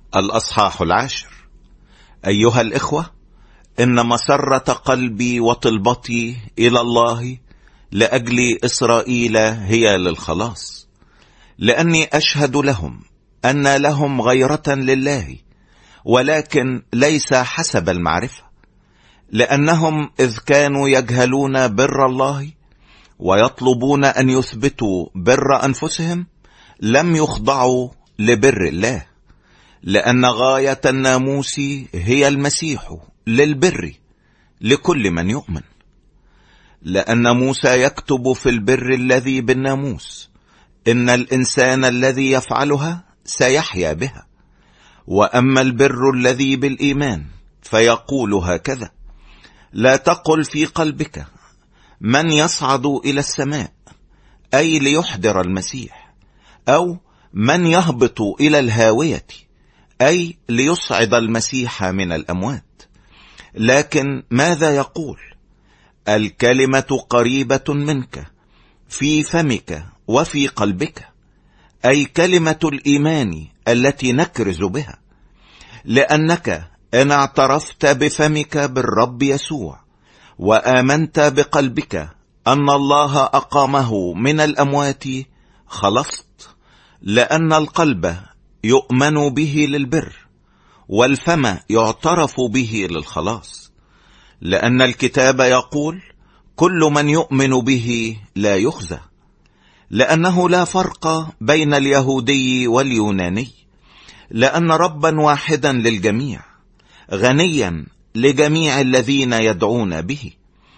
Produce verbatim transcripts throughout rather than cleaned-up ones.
الأصحاح العاشر. أيها الإخوة، إن مسرة قلبي وطلبتي إلى الله لأجل إسرائيل هي للخلاص، لأني أشهد لهم أن لهم غيرة لله، ولكن ليس حسب المعرفة، لأنهم إذ كانوا يجهلون بر الله ويطلبون أن يثبتوا بر أنفسهم لم يخضعوا لبر الله، لأن غاية الناموس هي المسيح للبر لكل من يؤمن. لأن موسى يكتب في البر الذي بالناموس إن الإنسان الذي يفعلها سيحيا بها، وأما البر الذي بالإيمان فيقول هكذا: لا تقل في قلبك من يصعد إلى السماء، أي ليحضر المسيح، أو من يهبط إلى الهاوية، أي ليصعد المسيح من الأموات. لكن ماذا يقول؟ الكلمة قريبة منك، في فمك وفي قلبك، أي كلمة الإيمان التي نكرز بها. لأنك إن اعترفت بفمك بالرب يسوع وآمنت بقلبك أن الله أقامه من الأموات خلصت، لأن القلب يؤمن به للبر، والفم يعترف به للخلاص. لأن الكتاب يقول: كل من يؤمن به لا يخزى، لأنه لا فرق بين اليهودي واليوناني، لأن ربا واحدا للجميع، غنيا لجميع الذين يدعون به،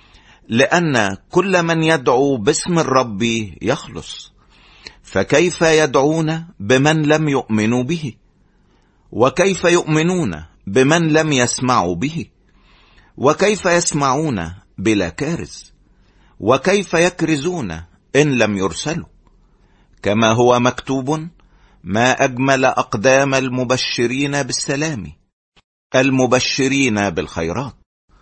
لأن كل من يدعو باسم الرب يخلص. فكيف يدعون بمن لم يؤمنوا به؟ وكيف يؤمنون بمن لم يسمعوا به؟ وكيف يسمعون بلا كارز؟ وكيف يكرزون إن لم يرسلوا؟ كما هو مكتوب: ما أجمل أقدام المبشرين بالسلام، المبشرين بالخيرات.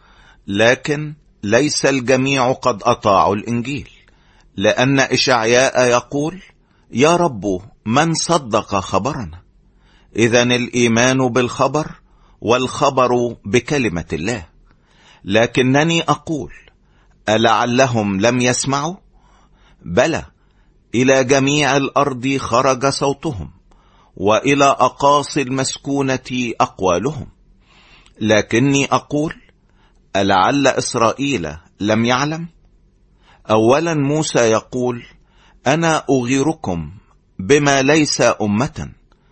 لكن ليس الجميع قد أطاعوا الإنجيل، لأن إشعياء يقول: يا رب من صدق خبرنا؟ إذن الإيمان بالخبر، والخبر بكلمة الله. لكنني أقول: ألعلهم لم يسمعوا؟ بلى، إلى جميع الأرض خرج صوتهم، وإلى أقاصي المسكونة أقوالهم. لكني أقول: ألعل إسرائيل لم يعلم؟ أولا موسى يقول: أنا أغيركم بما ليس أمة،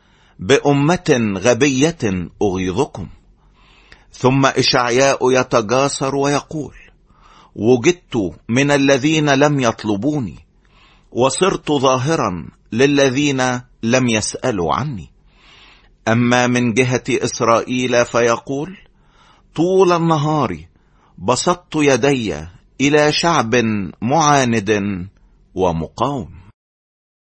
بأمة غبية أغيظكم. ثم إشعياء يتجاسر ويقول: وجدت من الذين لم يطلبوني، وصرت ظاهرا للذين لم يسألوا عني. أما من جهة إسرائيل فيقول: طول النهار بسطت يدي إلى شعب معاند ومقاوم.